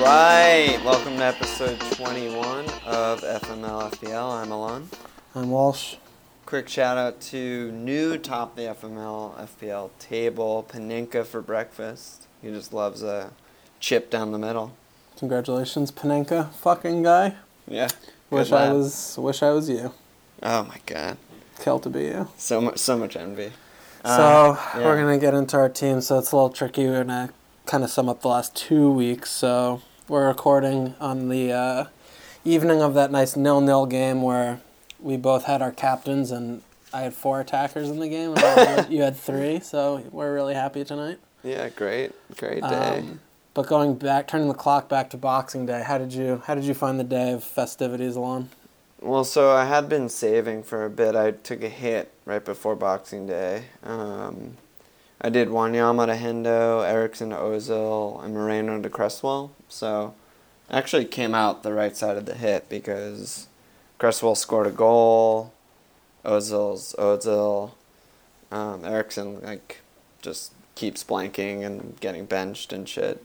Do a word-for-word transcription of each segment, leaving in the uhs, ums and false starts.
right, welcome to episode twenty-one of F M L F P L. I'm Alon. I'm Walsh. Quick shout out to new top of the F M L F P L table, Panenka for breakfast. He just loves a chip down the middle. Congratulations, Panenka, fucking guy. Yeah. Wish I was. Wish I was you. Oh my god. Kill to be you. So much, so much envy. So Uh, yeah. we're gonna get into our team. So it's a little tricky. We're gonna kind of sum up the last two weeks. So we're recording on the uh, evening of that nice nil-nil game where we both had our captains, and I had four attackers in the game, and you had three. So we're really happy tonight. Yeah, great, great day. Um, but going back, turning the clock back to Boxing Day, how did you how did you find the day of festivities, Alon? Well, so I had been saving for a bit. I took a hit right before Boxing Day. Um, I did Wanyama to Hendo, Eriksson to Ozil, and Moreno to Cresswell. So I actually came out the right side of the hit because Cresswell scored a goal, Ozil's Ozil, um, Eriksson like just keeps blanking and getting benched and shit.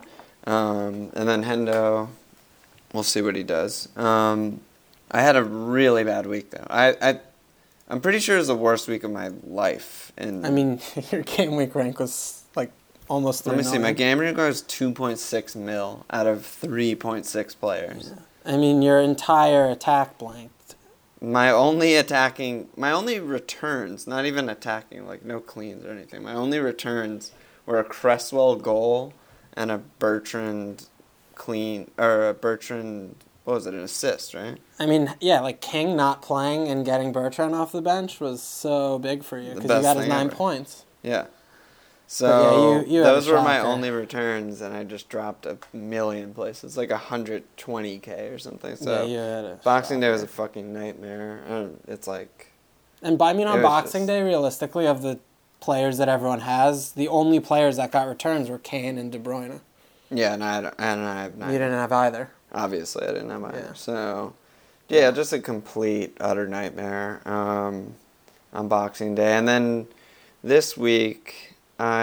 Um, and then Hendo, we'll see what he does. Um, I had a really bad week though. I, I, I'm pretty sure it was the worst week of my life. And I mean, your game week rank was like almost three let me see. million. My game week was two point six mil out of three point six players. Yeah. I mean, your entire attack blanked. My only attacking, my only returns, not even attacking, like no cleans or anything. My only returns were a Cresswell goal and a Bertrand clean, or a Bertrand, what was it, an assist, right? I mean, yeah, like King not playing and getting Bertrand off the bench was so big for you The because you got best his thing nine ever. points. Yeah. So yeah, you- you had a those were my shocker. only returns, and I just dropped a million places, like one hundred twenty K or something. So yeah, you had a Boxing Day was a shocker. fucking nightmare. I don't, it's like, And by mean it on was Boxing just- Day, realistically, of the players that everyone has, the only players that got returns were Kane and De Bruyne. yeah, and I, had, and I have nine. You didn't have either. Obviously, I didn't have either. Yeah. So, yeah, just a complete, utter nightmare um, on Boxing Day. And then this week,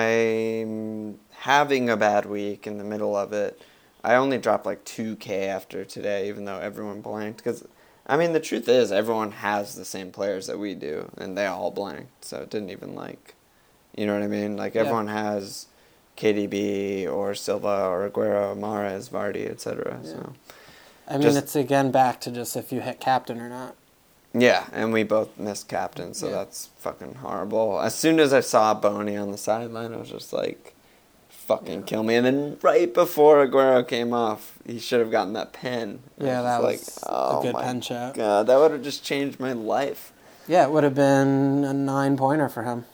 I'm having a bad week in the middle of it. I only dropped like two K after today, even though everyone blanked. Because, I mean, the truth is, everyone has the same players that we do, and they all blanked. So it didn't even, like, you know what I mean? Like, Yeah. everyone has K D B or Silva or Aguero, Mahrez, Vardy, et cetera. Yeah. So. I mean, Just- it's again back to just if you hit captain or not. Yeah, and we both missed captain, so Yeah. that's fucking horrible. As soon as I saw Boney on the sideline, I was just like, fucking Yeah. kill me. And then right before Aguero came off, he should have gotten that pen. I Yeah, that just was like, a oh good my pen shot. God, that would have just changed my life. Yeah, it would have been a nine-pointer for him.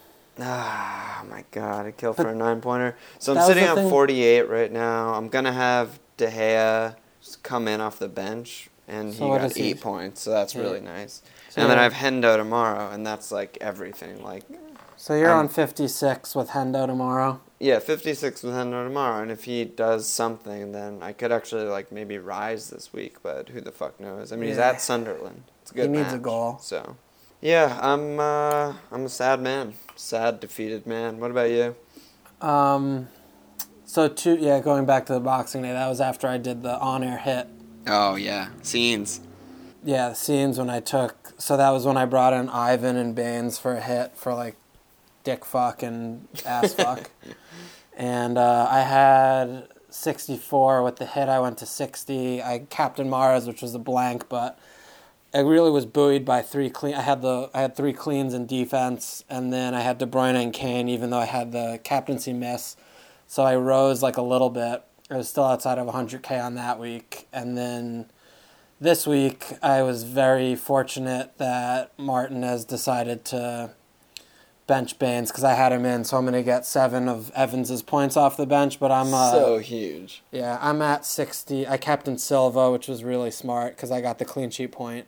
Ah, my God, a kill But for a nine-pointer. So that I'm was sitting the on thing- forty-eight right now. I'm going to have De Gea just come in off the bench, and So he what got is he? eight points, so that's Yeah. really nice. So and then I you're- have Hendo tomorrow, and that's like everything. Like, So you're Um, on fifty-six with Hendo tomorrow. yeah, fifty-six with Hendo tomorrow, and if he does something, then I could actually like maybe rise this week. But who the fuck knows? I mean, he's Yeah. at Sunderland. It's a good He needs a match, goal. So, yeah, I'm uh, I'm a sad man, sad defeated man. What about you? Um, so two, yeah, going back to the Boxing Day, that was after I did the on-air hit. Oh yeah, scenes. Yeah, the scenes when I took, so that was when I brought in Ivan and Baines for a hit for like dick fuck and ass fuck. And uh, I had sixty-four with the hit. I went to sixty. I Captain Mahrez, which was a blank, but I really was buoyed by three clean. I had the I had three cleans in defense, and then I had De Bruyne and Kane, even though I had the captaincy miss. So I rose like a little bit. I was still outside of one hundred K on that week, and then this week I was very fortunate that Martinez decided to bench Baines because I had him in, so I'm gonna get seven of Evans's points off the bench. But I'm uh, so huge. yeah, I'm at sixty. I captained Silva, which was really smart because I got the clean sheet point.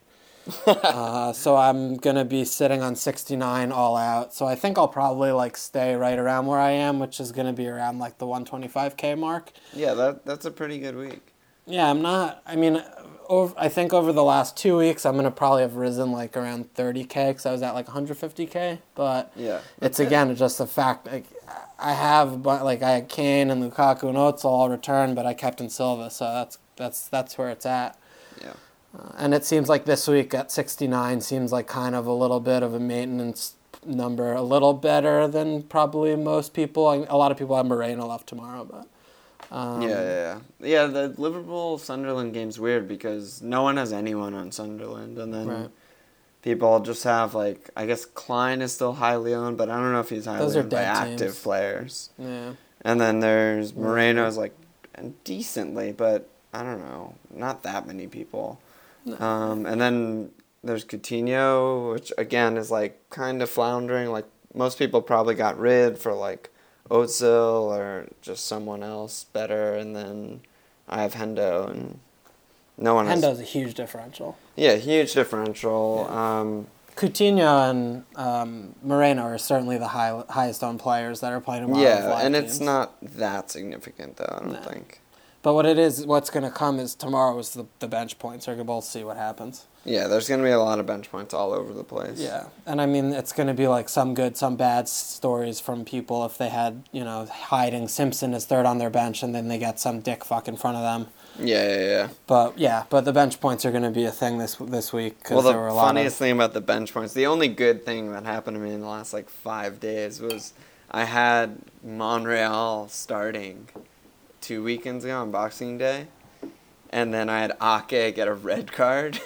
uh, so I'm gonna be sitting on sixty-nine all out. So I think I'll probably like stay right around where I am, which is gonna be around like the one twenty-five K mark. Yeah, that that's a pretty good week. Yeah, I'm not. I mean, over, I think over the last two weeks, I'm gonna probably have risen like around thirty K because I was at like one hundred fifty K. But Yeah, it's again just a fact. Like, I have, but like I had Kane and Lukaku and Oates all return, but I kept in Silva, so that's that's that's where it's at. Yeah. Uh, and it seems like this week at sixty-nine seems like kind of a little bit of a maintenance number, a little better than probably most people. I, a lot of people have Moreno left tomorrow, but um, yeah, yeah, yeah. Yeah, the Liverpool Sunderland game's weird because no one has anyone on Sunderland, and then right. people just have like I guess Klein is still highly owned, but I don't know if he's highly Those are owned by dead active teams. players. Yeah. And then there's Moreno's like decently, but I don't know, not that many people. No. Um, and then there's Coutinho, which again is like kind of floundering. Like most people probably got rid for like Ozil or just someone else better. And then I have Hendo, and no one has. Hendo's a huge differential. Yeah, huge differential. Yeah. Um, Coutinho and um, Moreno are certainly the high, highest owned players that are playing tomorrow. yeah, and it's teams. not that significant though. I don't No. think. But what it is, what's going to come is tomorrow is the, the bench points. We're going to both see what happens. Yeah, there's going to be a lot of bench points all over the place. Yeah, and I mean, it's going to be like some good, some bad stories from people if they had, you know, hiding Simpson as third on their bench and then they get some dick fuck in front of them. Yeah, yeah, yeah. But yeah, but the bench points are going to be a thing this this week. Cause Well, the there were a lot funniest of, thing about the bench points, the only good thing that happened to me in the last like five days was I had Monreal starting two weekends ago on Boxing Day, and then I had Ake get a red card.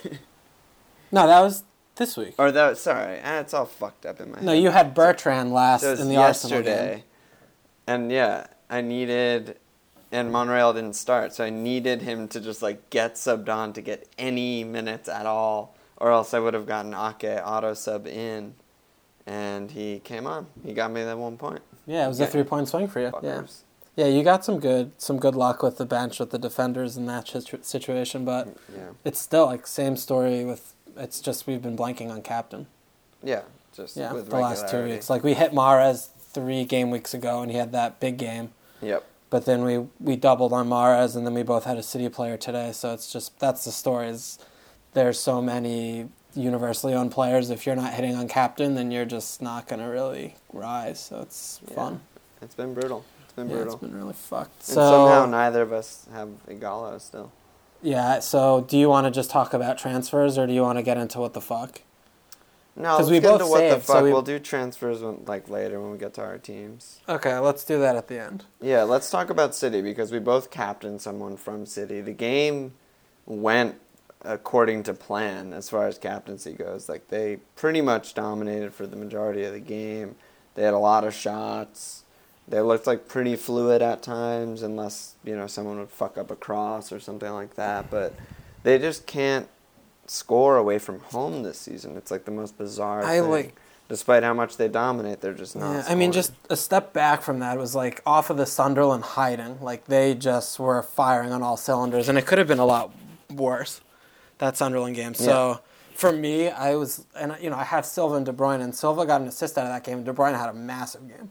No, that was this week. or that, sorry, ah, it's all fucked up in my No, head. you had Bertrand last So it was in the Arsenal yesterday, game. and yeah, I needed, and Monreal didn't start, so I needed him to just like get subbed on to get any minutes at all, or else I would have gotten Ake auto sub in, and he came on. He got me that one point. Yeah, it was Yeah. a three point swing for you. Yeah. Fuckers. Yeah, you got some good some good luck with the bench with the defenders in that situ- situation, but Yeah. it's still like same story with. It's just we've been blanking on captain. Yeah, just Yeah, with the last two regularity. weeks. Like we hit Mahrez three game weeks ago, and he had that big game. Yep. But then we we doubled on Mahrez, and then we both had a City player today. So it's just that's the story. Is there's so many universally owned players. If you're not hitting on captain, then you're just not gonna really rise. So it's Yeah. fun. It's been brutal. It's been Yeah, brutal. it's been really fucked. And So somehow neither of us have Igalo still. yeah. So do you want to just talk about transfers, or do you want to get into what the fuck? No, 'Cause let's we get both into what the saved, so fuck. we- We'll do transfers when, like later when we get to our teams. Okay, let's do that at the end. Yeah, let's talk about City because we both captained someone from City. The game went according to plan as far as captaincy goes. Like they pretty much dominated for the majority of the game. They had a lot of shots. They looked like pretty fluid at times, unless you know someone would fuck up a cross or something like that. But they just can't score away from home this season. It's like the most bizarre I thing. like- Despite how much they dominate, they're just not. Yeah, I mean, scoring. just a step back from that was like off of the Sunderland hiding. Like they just were firing on all cylinders, and it could have been a lot worse. That Sunderland game. So for me, I was, and you know, I have Silva and De Bruyne, and Silva got an assist out of that game. And De Bruyne had a massive game,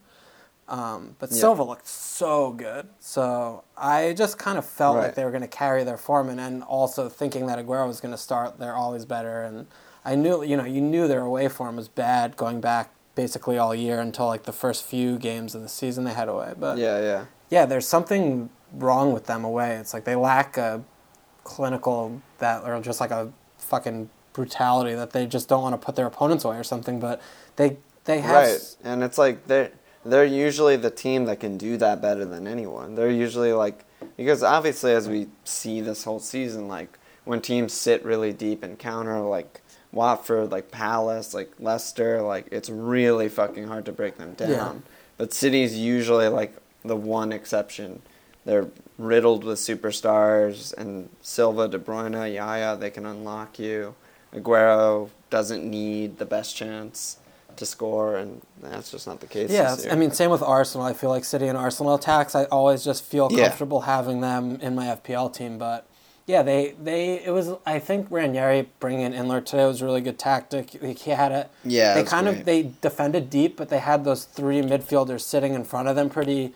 um, but Yeah. Silva looked so good. So I just kind of felt like Right. they were going to carry their form, and, and also thinking that Aguero was going to start. They're always better, and I knew, you know, you knew their away form was bad going back basically all year until like the first few games of the season they had away. But yeah, yeah. yeah, there's something wrong with them away. It's like they lack a clinical that, or just like a fucking brutality that they just don't want to put their opponents away or something. But they they have Right, and it's like they're they're usually the team that can do that better than anyone. They're usually like because obviously as we see this whole season, like when teams sit really deep and counter, like Watford, like Palace, like Leicester, like it's really fucking hard to break them down. Yeah. But City's usually like the one exception. They're riddled with superstars, and Silva, De Bruyne, Yaya, they can unlock you. Aguero doesn't need the best chance to score, and that's just not the case. Yeah, this year. I mean, same with Arsenal. I feel like City and Arsenal attacks, I always just feel Yeah. comfortable having them in my F P L team. But yeah, they, they it was. I think Ranieri bringing in Inler today was a really good tactic. Like, he had it. Yeah, they that's kind great. of they defended deep, but they had those three midfielders sitting in front of them pretty.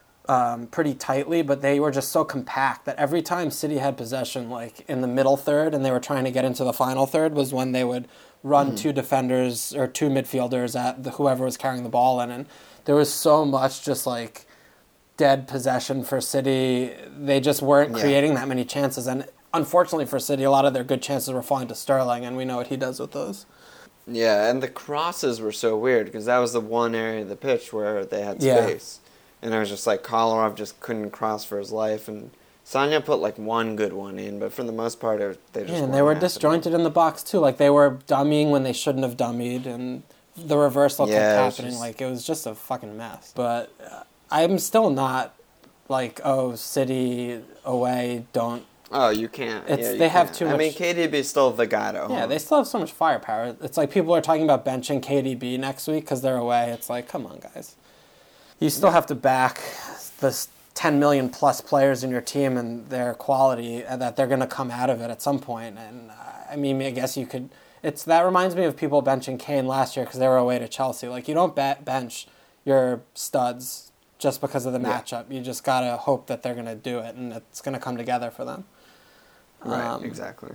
Um, pretty tightly, but they were just so compact that every time City had possession, like in the middle third, and they were trying to get into the final third, was when they would run Mm. two defenders or two midfielders at the, whoever was carrying the ball in, and there was so much just like dead possession for City. They just weren't Yeah. creating that many chances. And unfortunately for City, a lot of their good chances were falling to Sterling, and we know what he does with those. Yeah, and the crosses were so weird because that was the one area of the pitch where they had Yeah. space. And I was just like, Kolarov just couldn't cross for his life. And Sonia put like one good one in, but for the most part, it, they just Yeah, and weren't they were happening. disjointed in the box, too. Like, they were dummying when they shouldn't have dummied, and the reversal Yeah, kept it was happening. just- Like, it was just a fucking mess. But uh, I'm still not like, oh, City away, don't... Oh, you can't. It's- yeah, you they have can't. too I mean, much- K D B is still the guy to own. Yeah, they still have so much firepower. It's like people are talking about benching K D B next week because they're away. It's like, come on, guys. You still have to back the ten million plus players in your team and their quality, and that they're going to come out of it at some point. And uh, I mean, I guess you could. It's that reminds me of people benching Kane last year because they were away to Chelsea. Like, you don't bet bench your studs just because of the Yeah. matchup. You just gotta hope that they're going to do it and it's going to come together for them. Right, Um, exactly.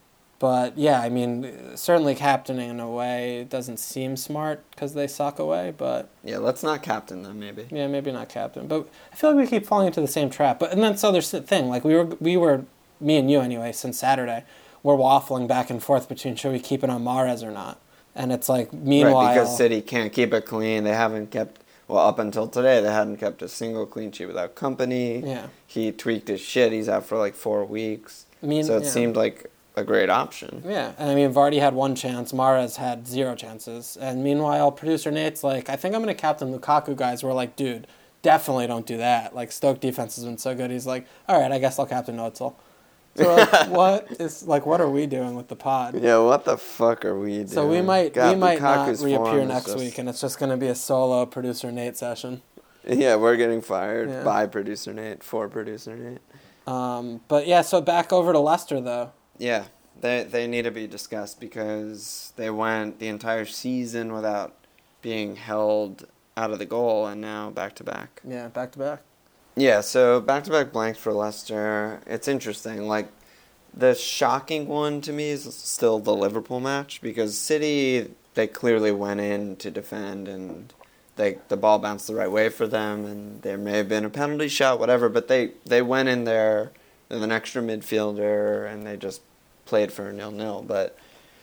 But yeah, I mean, certainly captaining in a way doesn't seem smart because they suck away. But Yeah, let's not captain them, maybe. yeah, maybe not captain. But I feel like we keep falling into the same trap. But and then so there's the thing. Like we were, we were, me and you anyway, since Saturday, we're waffling back and forth between should we keep it on Mahrez or not. And it's like meanwhile, Right, because City can't keep it clean. They haven't kept, well, up until today, they hadn't kept a single clean sheet without company. Yeah. He tweaked his shit. He's out for like four weeks. Mean- so it yeah. seemed like a great option. Yeah, and I mean, Vardy had one chance, Mahrez had zero chances. And meanwhile, producer Nate's like, I think I'm going to captain Lukaku, guys. We're like, dude, definitely don't do that. Like, Stoke defense has been so good. He's like, all right, I guess I'll captain Ozil. So we're like, what is, like, what are we doing with the pod? Yeah, what the fuck are we doing? So we might God, we might Lukaku's not reappear form is next just- week, and it's just going to be a solo producer Nate session. Yeah, we're getting fired Yeah. by producer Nate, for producer Nate. Um, but yeah, so back over to Leicester, though. Yeah, they they need to be discussed because they went the entire season without being held out of the goal, and now back to back. Yeah, back to back. Yeah, so back to back blanks for Leicester. It's interesting. Like the shocking one to me is still the Liverpool match because City, they clearly went in to defend and they the ball bounced the right way for them and there may have been a penalty shot, whatever, but they, they went in there with an extra midfielder and they just played for a nil-nil. But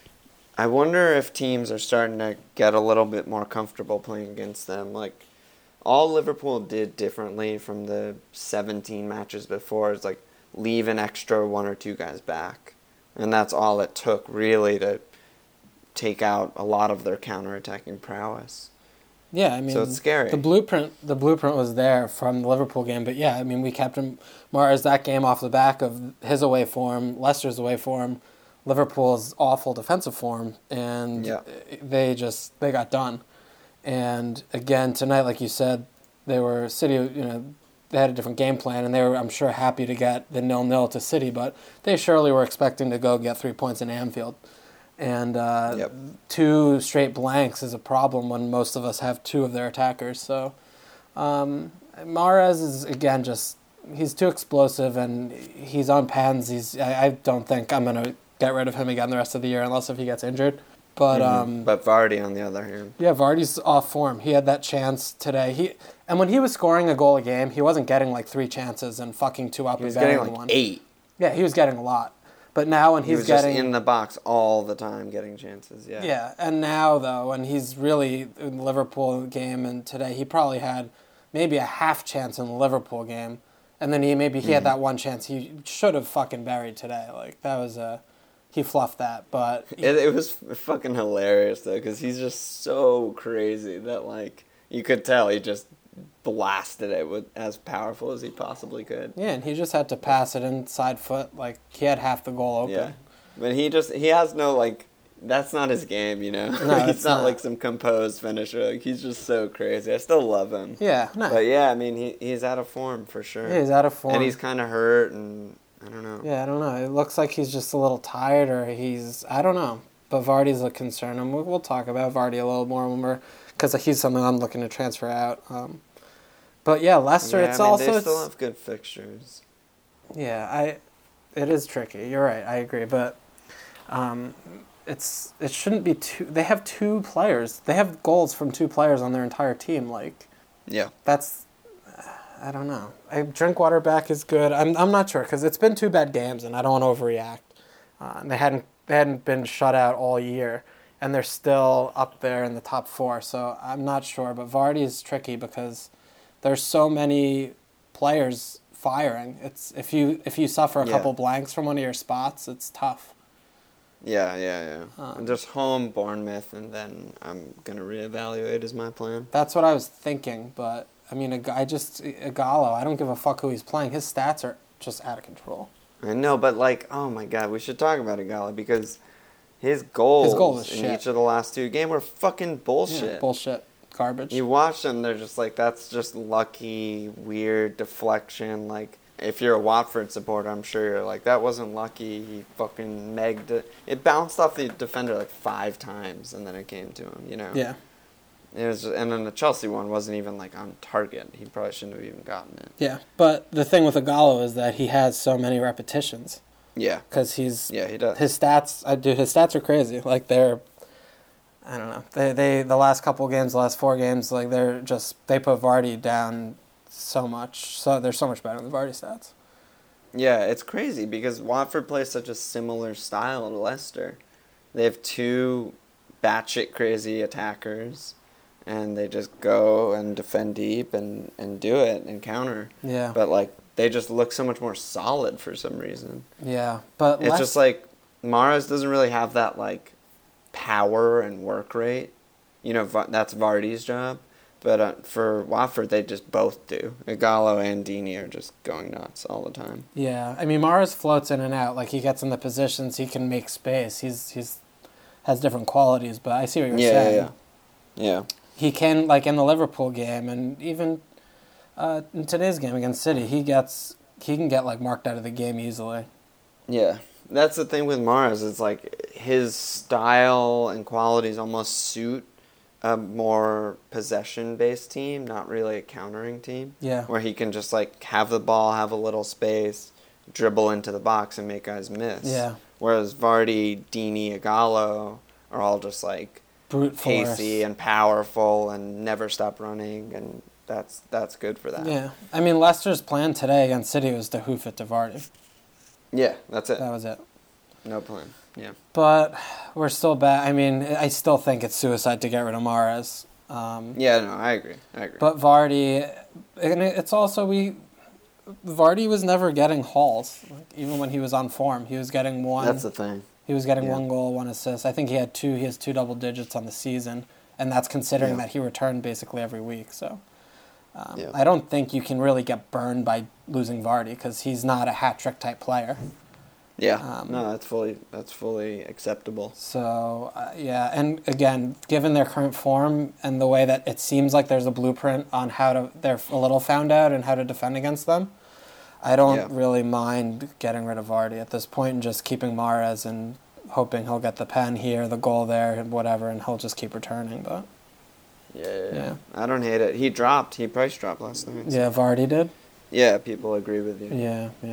I wonder if teams are starting to get a little bit more comfortable playing against them. Like, all Liverpool did differently from the seventeen matches before is, like, leave an extra one or two guys back. And that's all it took, really, to take out a lot of their counterattacking prowess. Yeah, I mean, So it's scary. The blueprint, the blueprint was there from the Liverpool game, but yeah, I mean, we kept him Mahrez that game off the back of his away form, Leicester's away form, Liverpool's awful defensive form, and Yeah. they just they got done. And again tonight, like you said, they were City. You know, they had a different game plan, and they were, I'm sure, happy to get the nil-nil to City, but they surely were expecting to go get three points in Anfield. And uh, Yep. two straight blanks is a problem when most of us have two of their attackers. So um, Mahrez is, again, just, he's too explosive and he's on pens. He's, I, I don't think I'm going to get rid of him again the rest of the year unless if he gets injured. But Mhm. um, But Vardy, on the other hand. yeah, Vardy's off form. He had that chance today. He And when he was scoring a goal a game, he wasn't getting like three chances and fucking two up He and was burying getting like one. eight. Yeah, he was getting a lot. But now when He he's was just getting in the box all the time getting chances, yeah. Yeah, and now, though, when he's really in the Liverpool game and today, he probably had maybe a half chance in the Liverpool game. And then he maybe he Mm-hmm. had that one chance he should have fucking buried today. Like, that was a... He fluffed that, but... he- It, it was fucking hilarious, though, because he's just so crazy that, like, you could tell he just blasted it with as powerful as he possibly could. yeah, and he just had to pass it inside foot. Like, he had half the goal open. Yeah. But he just, he has no, like, that's not his game, you know? No, he's it's not, not. like some composed finisher. Like, he's just so crazy. I still love him. Yeah, no. But yeah, I mean, he he's out of form for sure. Yeah, he's out of form. And he's kind of hurt, and I don't know. Yeah, I don't know. It looks like he's just a little tired, or he's... I don't know. But Vardy's a concern, and we'll, we'll talk about Vardy a little more when we're... Because he's something I'm looking to transfer out. Um, but yeah, Leicester, Yeah, it's I mean, also... they it's, still have good fixtures. Yeah, I. It is tricky. You're right. I agree, but um, it's it shouldn't be two. They have two players. They have goals from two players on their entire team. Like Yeah. that's I don't know. I Drinkwater back is good. I'm I'm not sure because it's been two bad games and I don't want to overreact. Uh, they hadn't they hadn't been shut out all year, and they're still up there in the top four. So I'm not sure. But Vardy is tricky because there's so many players firing. It's if you if you suffer a Yeah. couple blanks from one of your spots, it's tough. Yeah, yeah, yeah. Um, And just home Bournemouth, and then I'm gonna reevaluate is my plan. That's what I was thinking. But I mean, a guy just Igalo. I don't give a fuck who he's playing. His stats are just out of control. I know, but like, oh my god, we should talk about Igala because his goals His goal was in shit. each of the last two games were fucking bullshit. Yeah, bullshit. Garbage. You watch them, they're just like, that's just lucky, weird deflection. Like, if you're a Watford supporter, I'm sure you're like, that wasn't lucky. He fucking megged it. It bounced off the defender like five times, and then it came to him, you know? Yeah. It was, and then the Chelsea one wasn't even like on target. He probably shouldn't have even gotten it. Yeah, but the thing with Igalo is that he has so many repetitions Yeah. because he's Yeah, he does. his stats. I do his stats are crazy. Like they're, I don't know. They they the last couple games, the last four games, like they're just they put Vardy down so much. So they're so much better than Vardy stats. Yeah, it's crazy because Watford plays such a similar style to Leicester. They have two batshit crazy attackers, and they just go and defend deep and, and do it and counter. Yeah. But, like, they just look so much more solid for some reason. Yeah, but It's Leic- just like Mahrez doesn't really have that, like, power and work rate. You know, Va- that's Vardy's job. But uh, for Watford, they just both do. Igalo and Dini are just going nuts all the time. Yeah, I mean Mahrez floats in and out. Like he gets in the positions, he can make space. He's he's has different qualities. But I see what you're Yeah, saying. yeah, yeah. Yeah. He can, like in the Liverpool game and even uh, in today's game against City, he gets he can get like marked out of the game easily. Yeah, that's the thing with Mahrez. It's like his style and qualities almost suit a more possession-based team, not really a countering team. Yeah. Where he can just like have the ball, have a little space, dribble into the box, and make guys miss. Yeah. Whereas Vardy, Dini, Igalo are all just like Brute force. pacey and powerful and never stop running, and that's that's good for that. Yeah. I mean, Leicester's plan today against City was to hoof it to Vardy. Yeah, that's it. That was it. No plan. Yeah. But we're still back. I mean, I still think it's suicide to get rid of Mahrez. Um, Yeah, no, I agree. I agree. But Vardy, and it's also we. Vardy was never getting hauls, like, even when he was on form. He was getting one. That's the thing. He was getting Yeah. one goal, one assist. I think he had two. He has two double digits on the season, and that's considering Yeah. that he returned basically every week. So, um, Yeah. I don't think you can really get burned by losing Vardy because he's not a hat trick type player. Yeah, Um, no, that's fully that's fully acceptable. So uh, yeah, and again, given their current form and the way that it seems like there's a blueprint on how to, they're a little found out and how to defend against them. I don't Yeah. really mind getting rid of Vardy at this point and just keeping Mahrez and hoping he'll get the pen here, the goal there, and whatever, and he'll just keep returning. But Yeah, yeah, yeah. Yeah. I don't hate it. He dropped. He price dropped last night. so- yeah, Vardy did. Yeah, people agree with you. Yeah, yeah.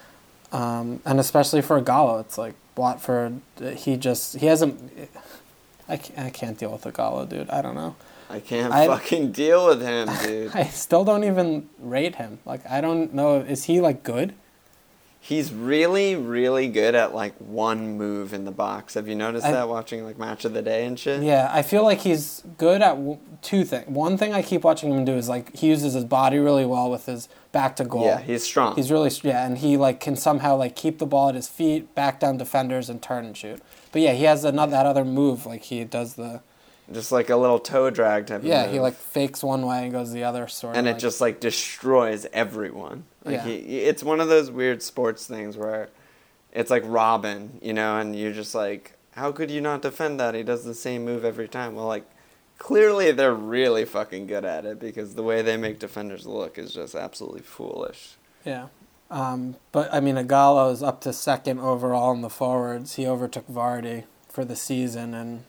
Um, and especially for Gallo, it's like Watford. He just he hasn't. I can't, I can't deal with the Gallo, dude. I don't know. I can't I- fucking deal with him, dude. I still don't even rate him. Like I don't know. Is he like good? He's really, really good at like one move in the box. Have you noticed I- that watching like Match of the Day and shit? Yeah, I feel like he's good at w- two things. One thing I keep watching him do is like he uses his body really well with his back to goal. Yeah, he's strong. He's really yeah, and he like can somehow like keep the ball at his feet, back down defenders, and turn and shoot. But yeah, he has another that other move like he does the Just like a little toe drag type yeah of move. he like fakes one way and goes the other sort and of. it just like destroys everyone. Like Yeah. he, it's one of those weird sports things where it's like Robin, you know, and you're just like, how could you not defend that? He does the same move every time. Well, like clearly they're really fucking good at it because the way they make defenders look is just absolutely foolish. Yeah. Um, but I mean, Igalo is up to second overall in the forwards. He overtook Vardy for the season, and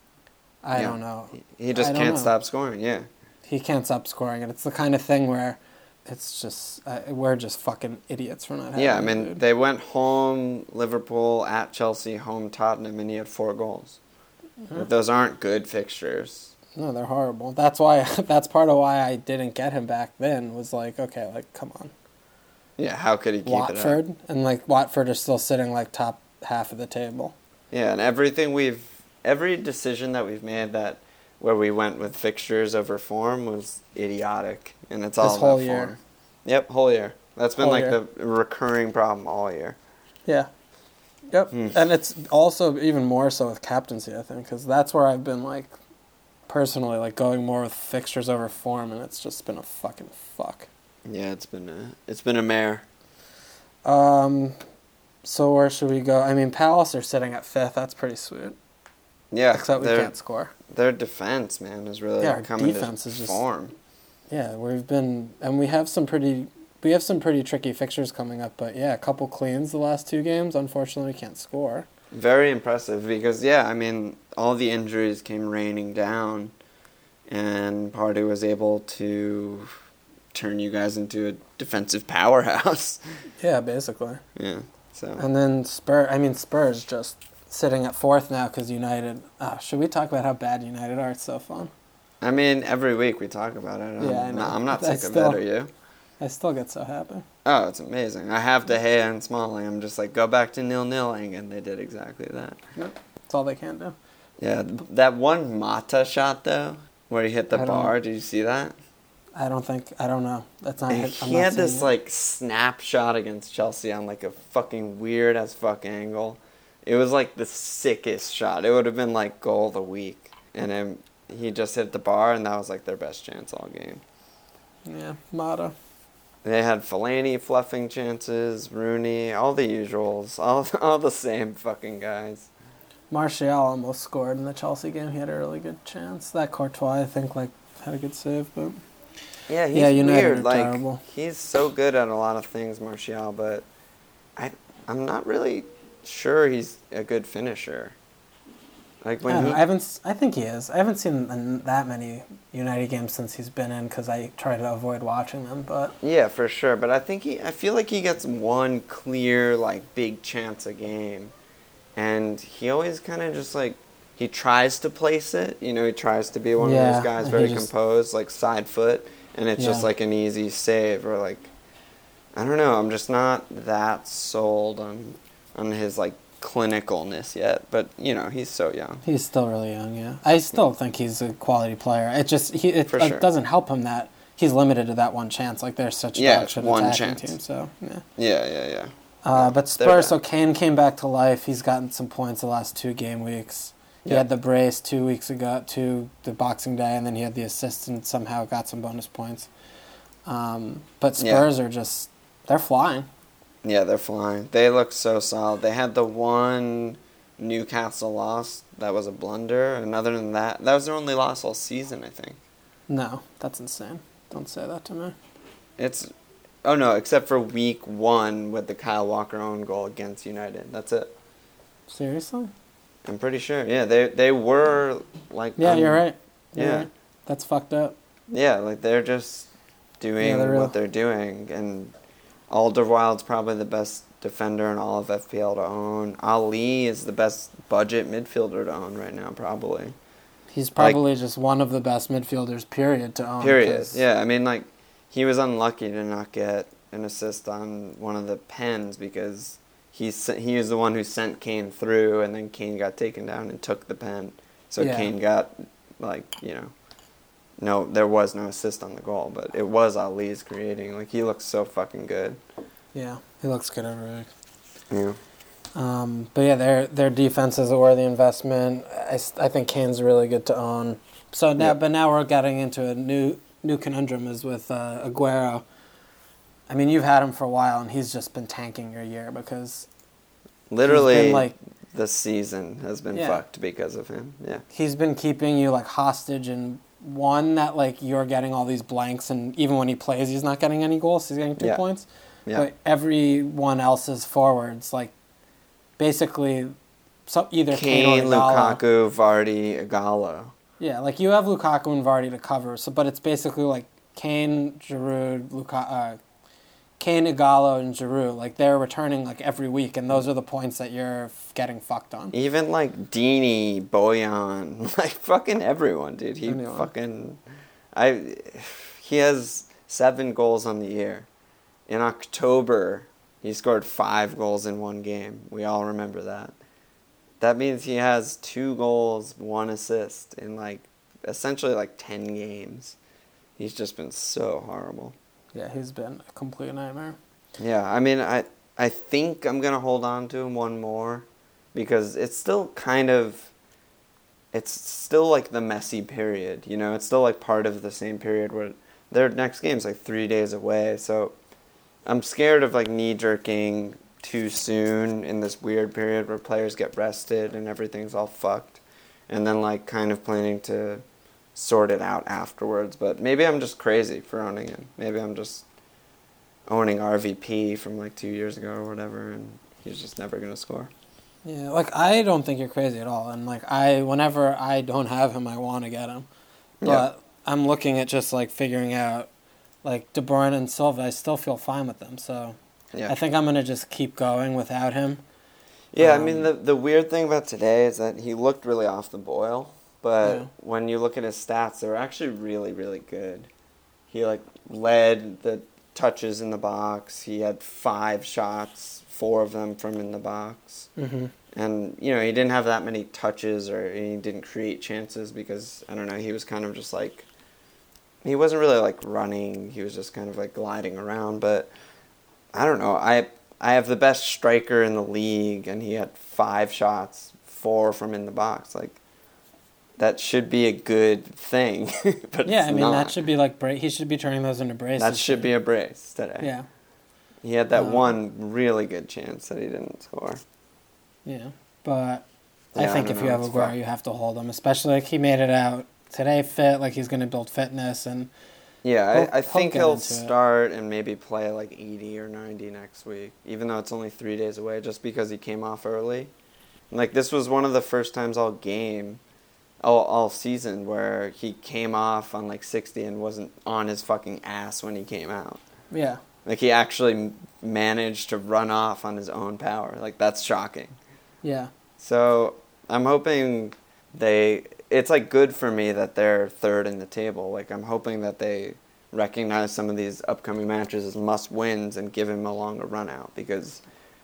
I Yeah. don't know. He, he just I don't can't know. stop scoring. Yeah. He can't stop scoring, and it's the kind of thing where it's just uh, we're just fucking idiots for not having Yeah, I him, mean, dude. they went home Liverpool, at Chelsea, home Tottenham, and he had four goals. Mm-hmm. Those aren't good fixtures. No, they're horrible. That's why. That's part of why I didn't get him back then. Was like, okay, like come on. Yeah, how could he keep Watford it up? and like Watford are still sitting like top half of the table. Yeah, and everything we've every decision that we've made that where we went with fixtures over form was idiotic, and it's all This about whole form. year. Yep, whole year. That's been Whole like year. the recurring problem all year. Yeah. Yep. Mm. And it's also even more so with captaincy, I think, because that's where I've been like personally like going more with fixtures over form, and it's just been a fucking fuck. Yeah, it's been a it's been a mare. Um, so where should we go? I mean, Palace are sitting at fifth. That's pretty sweet. Yeah, Except we their can't score. their defense, man, is really Yeah, our coming defense to is just- form. Yeah, we've been, and we have some pretty, we have some pretty tricky fixtures coming up. But yeah, a couple cleans the last two games. Unfortunately, we can't score. Very impressive because yeah, I mean, all the injuries came raining down, and Party was able to turn you guys into a defensive powerhouse. Yeah, basically. Yeah. So And then Spur, I mean Spurs just sitting at fourth now because United. Uh, should we talk about how bad United are? It's so fun. I mean, every week we talk about it. I'm, Yeah, I know. not, I'm not I sick still- of it, are you? I still get so happy. Oh, it's amazing. I have De Gea and Smalling. I'm just like, go back to nil-nilling, and they did exactly that. That's all they can do. Yeah, that one Mata shot, though, where he hit the I don't- bar, did you see that? I don't think. I don't know. That's not. And I'm he not had seeing this, it. like, snapshot against Chelsea on, like, a fucking weird-as fuck angle. It was, like, the sickest shot. It would have been, like, goal of the week. And then he just hit the bar, and that was, like, their best chance all game. Yeah, Mata. They had Fellaini fluffing chances, Rooney, all the usuals, all all the same fucking guys. Martial almost scored in the Chelsea game. He had a really good chance. That Courtois, I think, like had a good save, but Yeah, he's Yeah, United weird. are Like terrible. he's so good at a lot of things, Martial, but I I'm not really sure he's a good finisher. Like I, when don't know, he I haven't. s- I think he is. I haven't seen an- that many United games since he's been in because I try to avoid watching them. But Yeah, for sure. But I think he, I feel like he gets one clear, like, big chance a game. And he always kind of just, like, he tries to place it. You know, he tries to be one of Yeah, those guys and very he just- composed, like, side foot. And it's just, Yeah. like, an easy save. Or, like, I don't know. I'm just not that sold on, on his, like, clinicalness yet. But, you know, he's so young. he's still really young. Yeah, I still think he's a quality player. It just he it, For it sure. doesn't help him that he's limited to that one chance. Like they're such a Yeah, dog it's shit one attacking chance. team. So yeah. Yeah, yeah, yeah. Uh, Yeah, but they're Spurs, so bad. Kane came back to life. He's gotten some points the last two game weeks. He Yeah. had the brace two weeks ago, to the Boxing Day, and then he had the assist and somehow got some bonus points. Um, but Yeah. Spurs are just, they're flying. Yeah, they're flying. They look so solid. They had the one Newcastle loss that was a blunder, and other than that, that was their only loss all season, I think. No, that's insane. Don't say that to me. It's, oh no, except for week one with the Kyle Walker own goal against United. That's it. Seriously? I'm pretty sure. Yeah, they they were like. Yeah, um, you're right. You're yeah. right. That's fucked up. Yeah, like they're just doing Yeah, they're real. what they're doing, and Alderweireld's probably the best defender in all of F P L to own. Ali is the best budget midfielder to own right now, probably. He's probably just one of the best midfielders, period, to own. Period. 'cause- Yeah, I mean, like, he was unlucky to not get an assist on one of the pens because he s- he was the one who sent Kane through, and then Kane got taken down and took the pen. So Yeah. Kane got, like, you know, no, there was no assist on the goal, but it was Ali's creating. Like, he looks so fucking good. Yeah, he looks good every week. Yeah. Um, but yeah, their their defense is a worthy investment. I, s- I think Kane's really good to own. So now, Yeah. but now we're getting into a new new conundrum is with uh, Aguero. I mean, you've had him for a while, and he's just been tanking your year because Literally, been, like- the season has been Yeah. fucked because of him. Yeah. he's been keeping you like hostage. And one that like you're getting all these blanks, and even when he plays, he's not getting any goals. He's getting two Yeah. points. Yeah. But everyone else's forwards, like basically, so either Kane, Kane, or Igalo. Lukaku, Vardy, Igalo. Yeah, like you have Lukaku and Vardy to cover, so but it's basically like Kane, Giroud, Luka, uh, Kane, Igalo, and Giroud, like they're returning like every week, and those are the points that you're f- getting fucked on. Even like Dini, Boyan, like fucking everyone, dude. He Anyone. fucking, I, he has seven goals on the year. In October, he scored five goals in one game. We all remember that. That means he has two goals, one assist in like essentially like ten games. He's just been so horrible. Yeah, he's been a complete nightmare. Yeah, I mean, I I think I'm gonna hold on to him one more, because it's still kind of, it's still like the messy period, you know. It's still like part of the same period where their next game's like three days away. So I'm scared of like knee jerking too soon in this weird period where players get rested and everything's all fucked, and then like kind of planning to sort it out afterwards. But maybe I'm just crazy for owning him. Maybe I'm just owning R V P from like two years ago or whatever, and he's just never gonna score. Yeah, like I don't think you're crazy at all, and like I, whenever I don't have him, I want to get him, but Yeah. I'm looking at just like figuring out, like De Bruyne and Silva. I still feel fine with them, so Yeah. I think I'm gonna just keep going without him. Yeah, Um, I mean, the the weird thing about today is that he looked really off the boil, but Yeah. when you look at his stats, they were actually really, really good. He, like, led the touches in the box. He had five shots, four of them from in the box. Mm-hmm. And, you know, he didn't have that many touches, or he didn't create chances because, I don't know, he was kind of just, like, he wasn't really, like, running. He was just kind of, like, gliding around. But, I don't know, I... I have the best striker in the league, and he had five shots, four from in the box. Like, that should be a good thing, but Yeah, it's I mean not. that should be like bra- he should be turning those into braces. That should be a brace today. Yeah, He had that Um, one really good chance that he didn't score. yeah, but Yeah, I I think don't if you know, have it's Aguero, fucked. you have to hold him. Especially like he made it out today fit, like he's going to build fitness and. Yeah, He'll- I, I he'll think get he'll into it. start and maybe play like eighty or ninety next week, even though it's only three days away, just because he came off early. And, like, this was one of the first times all game, all, all season, where he came off on like sixty and wasn't on his fucking ass when he came out. Yeah. Like, he actually m- managed to run off on his own power. Like, that's shocking. Yeah. So I'm hoping they... It's, like, good for me that they're third in the table. Like, I'm hoping that they recognize some of these upcoming matches as must-wins and give him a longer run-out. Because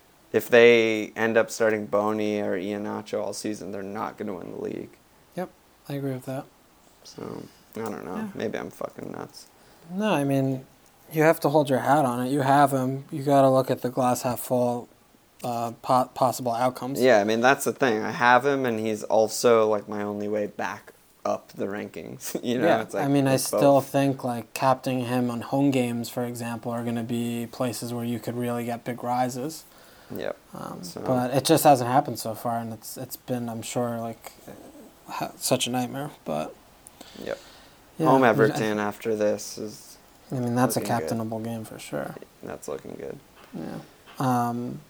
if they end up starting Boney or Iheanacho all season, they're not going to win the league. Yep. I agree with that. So, I don't know. Yeah. Maybe I'm fucking nuts. No, I mean, you have to hold your hat on it. You have him. You got to look at the glass half full uh, po- possible outcomes. Yeah, I mean, that's the thing. I have him, and he's also, like, my only way back up the rankings. you know, Yeah, it's like I mean, I it's still both. think like captaining him on home games, for example, are going to be places where you could really get big rises. Yep. Um, So- But it just hasn't happened so far, and it's it's been, I'm sure, like ha- such a nightmare. But Yep. yeah, Home I- Everton after this is I mean, that's a looking good. captainable game for sure. that's looking good. Yeah. Um,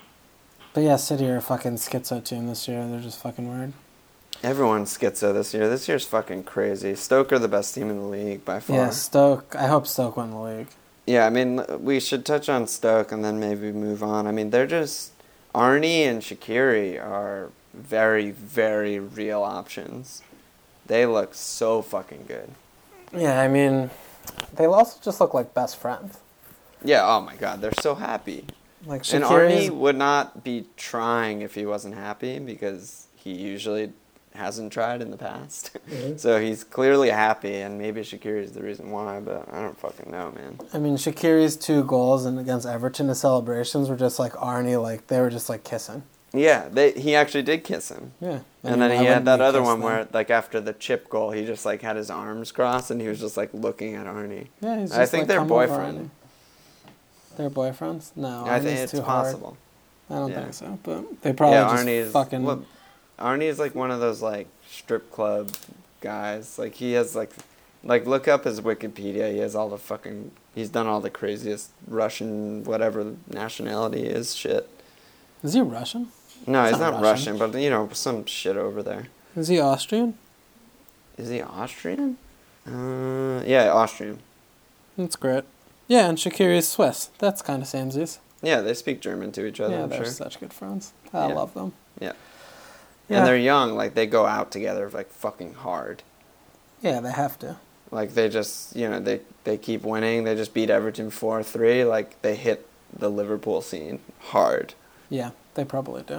but yeah, City are a fucking schizo team this year. They're just fucking weird. Everyone's schizo this year. This year's fucking crazy. Stoke are the best team in the league by far. Yeah, Stoke. I hope Stoke win the league. Yeah, I mean, we should touch on Stoke and then maybe move on. I mean, they're just... Arnie and Shaqiri are very, very real options. They look so fucking good. Yeah, I mean, they also just look like best friends. Yeah, oh my god, they're so happy. Like And Shaqiri's Arnie would not be trying if he wasn't happy, because he usually hasn't tried in the past. Mhm. So he's clearly happy, and maybe Shaqiri is the reason why, but I don't fucking know, man. I mean, Shaqiri's two goals and against Everton, the celebrations were just like Arnie, like they were just like kissing. Yeah, they, he actually did kiss him. Yeah. I And mean, then why he had wouldn't that you other kiss one them? where, like, after the chip goal, he just, like, had his arms crossed, and he was just, like, looking at Arnie. Yeah, he's just I think like, they're "Come over, boyfriend. Arnie." They're boyfriends? No, I think Arnie's it's too hard. possible. I don't Yeah. think so, but they probably Yeah, just Arnie's fucking. Look, Arnie's like one of those like strip club guys. Like he has like, like look up his Wikipedia. He has all the fucking. He's done all the craziest Russian whatever nationality he is shit. Is he Russian? No, He's he's not not, Russian. Russian. but you know some shit over there. Is he Austrian? Is he Austrian? Uh, yeah, Austrian. That's great. Yeah, and Shaqiri is Swiss. That's kind of samesies. Yeah, they speak German to each other, Yeah, I'm they're sure. such good friends. I Yeah. love them. Yeah. Yeah. And they're young, like, they go out together, like, fucking hard. Yeah, they have to. Like, they just, you know, they, they keep winning. They just beat Everton four three. Like, they hit the Liverpool scene hard. Yeah, they probably do.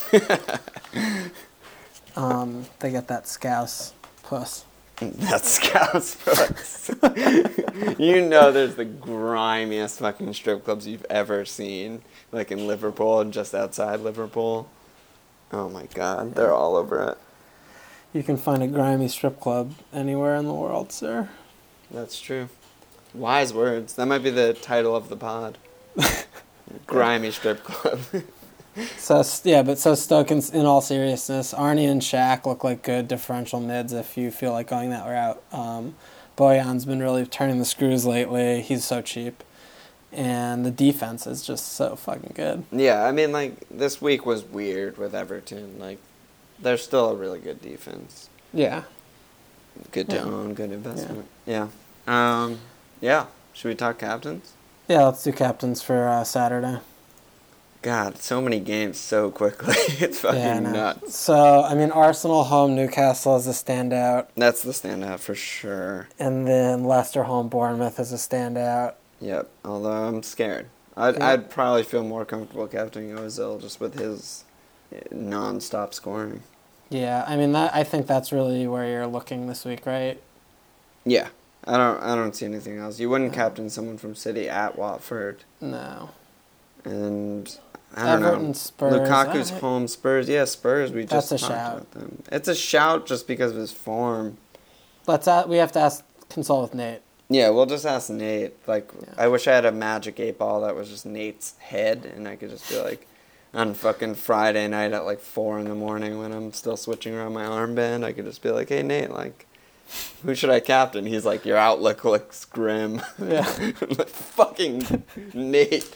um, they get that scouse puss. That's Scouse Puss. You know there's the grimiest fucking strip clubs you've ever seen. Like, in Liverpool and just outside Liverpool. Oh, my God. They're all over it. You can find a grimy strip club anywhere in the world, sir. That's true. Wise words. That might be the title of the pod. Grimy strip club. So yeah, but so Stoke, in, in all seriousness, Arnie and Shaq look like good differential mids if you feel like going that route. Um, Bojan's been really turning the screws lately. He's so cheap. And the defense is just so fucking good. Yeah, I mean, like, this week was weird with Everton. Like, they're still a really good defense. Yeah. Good Yeah. tone, good investment. Yeah. yeah. Um, yeah. Should we talk captains? Yeah, let's do captains for uh, Saturday. God, so many games so quickly. It's fucking Yeah, I know. nuts. So, I mean, Arsenal home, Newcastle is a standout. That's the standout for sure. And then Leicester home, Bournemouth is a standout. Yep. Although I'm scared. I'd, Yeah. I'd probably feel more comfortable captaining Ozil just with his non-stop scoring. Yeah, I mean, that. I think that's really where you're looking this week, right? Yeah. I don't I don't see anything else. You wouldn't No. captain someone from City at Watford. No. And I don't Everton, know. Spurs. Lukaku's I- home, Spurs. Yeah, Spurs. We just That's a talked shout. about them. It's a shout just because of his form. Let's. a- We have to ask, consult with Nate. Yeah, we'll just ask Nate. Like, Yeah. I wish I had a magic eight ball that was just Nate's head, and I could just be like, on fucking Friday night at like four in the morning when I'm still switching around my armband, I could just be like, hey Nate, like, who should I captain? He's like, your outlook looks grim. Yeah. I'm like, fucking Nate.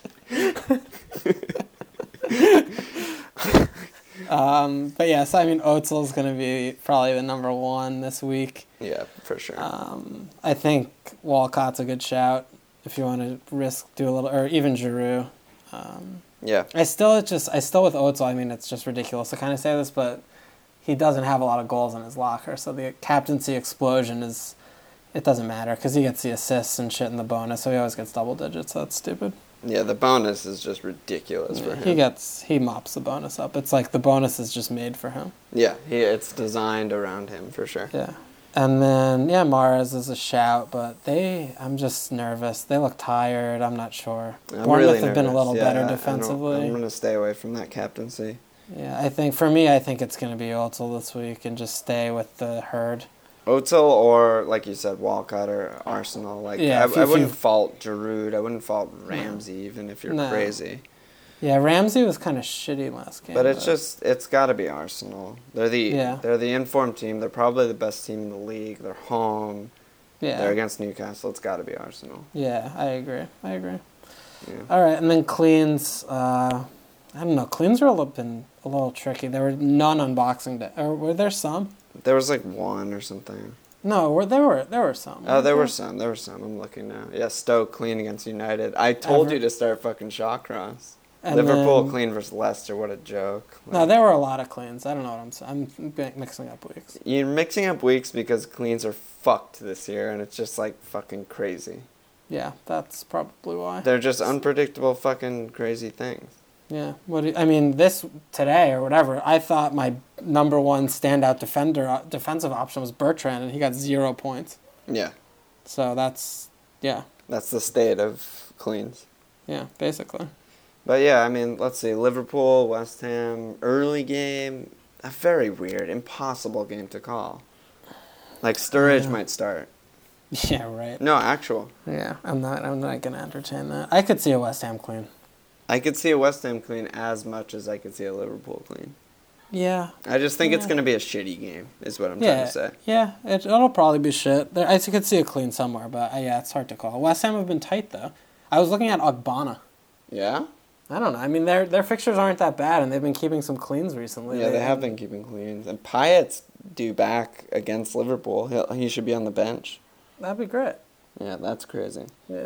Um, but yeah, so I mean, Özil's going to be probably the number one this week. Yeah, for sure. Um, I think Walcott's a good shout if you want to risk do a little, or even Giroud. Um, yeah. I still it's just I still with Özil. I mean, it's just ridiculous to kind of say this, but he doesn't have a lot of goals in his locker, so the captaincy explosion is it doesn't matter because he gets the assists and shit in the bonus, so he always gets double digits. So that's stupid. Yeah, the bonus is just ridiculous for Yeah, him. he gets he mops the bonus up. It's like the bonus is just made for him. Yeah, he it's designed around him for sure. Yeah. And then, yeah, Mahrez is a shout, but they, I'm just nervous. They look tired. I'm not sure. I'm Bournemouth really have been a nervous. little Yeah, better I- I don't- defensively. I'm going to stay away from that captaincy. Yeah, I think, for me, I think it's going to be Özil this week and just stay with the herd. Özil or, like you said, Walcott or Arsenal. Like, Yeah, I, if you- I if wouldn't you- fault Giroud. I wouldn't fault Ramsey, even if you're No. crazy. Yeah, Ramsey was kind of shitty last game. But it's just, it's got to be Arsenal. They're the Yeah. they're the informed team. They're probably the best team in the league. They're home. yeah, They're against Newcastle. It's got to be Arsenal. yeah, I agree. I agree. Yeah. All right, and then cleans. Uh, I don't know. Cleans were a little, been a little tricky. There were none on Boxing Day. Or were there some? There was like one or something. No, were there were there were some. Oh, there were some. There were some. I'm looking now. Yeah, Stoke clean against United. I told Ever- you to start fucking Shawcross. And Liverpool then- clean versus Leicester. What a joke. No, there were a lot of cleans. I don't know what I'm saying. I'm mi- mixing up weeks. You're mixing up weeks because cleans are fucked this year, and it's just like fucking crazy. Yeah, that's probably why. They're just unpredictable fucking crazy things. Yeah. What do you, I mean, this today or whatever, I thought my number one standout defender uh, defensive option was Bertrand, and he got zero points. Yeah, So that's yeah, that's the state of cleans. yeah, basically. But yeah, I mean, let's see. Liverpool, West Ham, early game. A very weird, impossible game to call. Like, Sturridge Yeah. might start. Yeah, right. No, actual. Yeah, I'm not. I'm not gonna entertain that. I could see a West Ham clean. I could see a West Ham clean as much as I could see a Liverpool clean. Yeah. I just think it's Yeah. going to be a shitty game, is what I'm Yeah, trying to say. yeah, it, it'll probably be shit. There, I could see a clean somewhere, but uh, yeah, it's hard to call. West Ham have been tight though. I was looking at Ogbonna. Yeah? I don't know. I mean, their their fixtures aren't that bad, and they've been keeping some cleans recently. Yeah, they have been keeping cleans. And Pyatt's due back against Liverpool. He'll, he should be on the bench. That'd be great. Yeah, that's crazy. Yeah.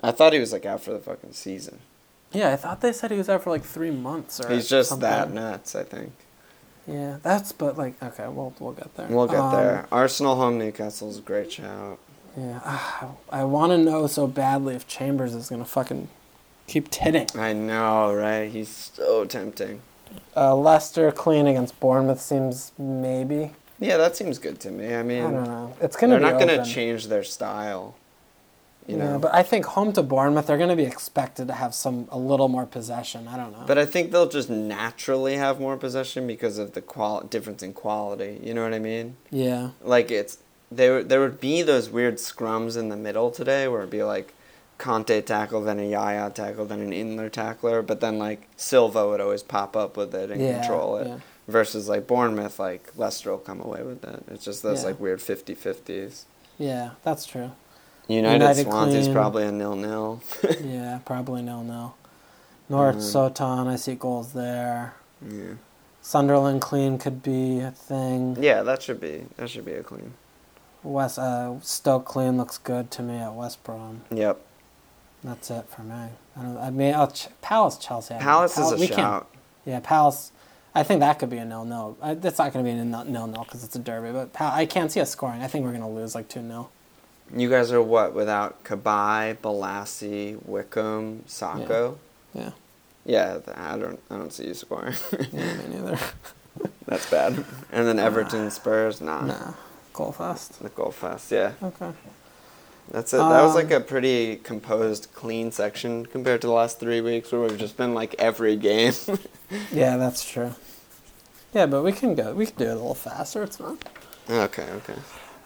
I thought he was like out for the fucking season. Yeah, I thought they said he was out for like three months or He's just something. that nuts, I think. Yeah, that's, but like, okay, we'll, we'll get there. We'll get Um, there. Arsenal home Newcastle's a great shout. Yeah, I, I want to know so badly if Chambers is going to fucking keep titting. I know, right? He's so tempting. Uh, Leicester clean against Bournemouth seems maybe. Yeah, that seems good to me. I mean, I don't know. It's going to they're be not going open. to change their style. You yeah, know? but I think home to Bournemouth, they're going to be expected to have some a little more possession. I don't know. But I think they'll just naturally have more possession because of the qual- difference in quality. You know what I mean? Yeah. Like, it's there, there would be those weird scrums in the middle today where it'd be like Conte tackle, then a Yaya tackle, then an Inler tackler, but then like Silva would always pop up with it and Yeah, control it. yeah. Versus like Bournemouth, like Leicester will come away with it. It's just those Yeah. like weird fifty-fifties. Yeah, that's true. United, United Swansea's clean. probably a nil-nil. Yeah, probably nil-nil. Norwich, Mm. Soton, I see goals there. Yeah. Sunderland clean could be a thing. Yeah, that should be that should be a clean. West uh, Stoke clean looks good to me at West Brom. Yep. That's it for me. I, don't, I mean, I'll ch- Palace, Chelsea. I mean, Palace Pal- is a we can't- shout. Yeah, Palace. I think that could be a nil-nil. I, that's not going to be a nil- nil-nil because it's a derby. But Pal- I can't see us scoring. I think we're going to lose like two-nil. You guys are what without Kabay, Balassi, Wickham, Sacco? Yeah. Yeah, th- I don't I don't see you scoring. Yeah, me neither. That's bad. And then Everton, Spurs, nah. Nah. Goal fast. The goal fest, yeah. Okay. That's it. That was Um, like a pretty composed, clean section compared to the last three weeks where we've just been like every game. Yeah, that's true. Yeah, but we can go. We can do it a little faster. It's fine. Okay, okay.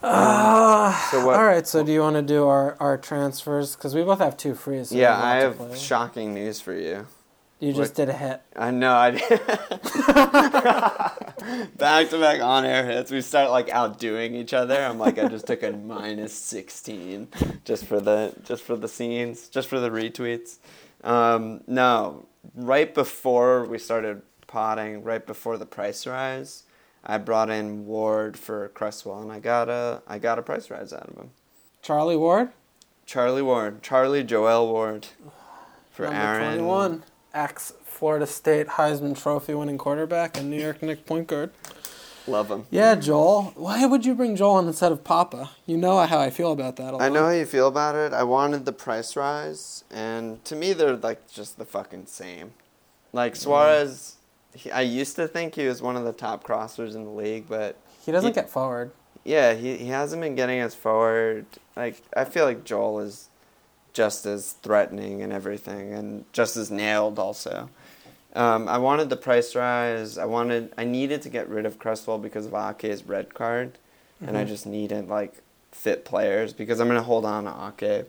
Uh, So what- All right. So do you want to do our, our transfers? Because we both have two frees. So we Yeah, have a lot I to have play with. shocking news for you. You just what- did a hit. I know, I did. Back to back on air hits. We start like outdoing each other. I'm like, I just took a minus sixteen just for the just for the scenes, just for the retweets. Um, no, right before we started potting, right before the price rise, I brought in Ward for Cresswell, and I got a I got a price rise out of him. Charlie Ward. Charlie Ward, Charlie Joel Ward for Number Aaron. twenty-one. Ex Florida State Heisman Trophy winning quarterback and New York Knicks point guard. Love him. Yeah, Joel. Why would you bring Joel in instead of Papa? You know how I feel about that a lot. I know how you feel about it. I wanted the price rise, and to me, they're like just the fucking same. Like Suarez, he, I used to think he was one of the top crossers in the league, but He doesn't he- get forward. yeah, he he hasn't been getting us forward. Like I feel like Joel is just as threatening and everything, and just as nailed also. Um, I wanted the price rise. I wanted, I needed to get rid of Cresswell because of Ake's red card, and I Mhm. just needed like fit players because I'm gonna hold on to Ake.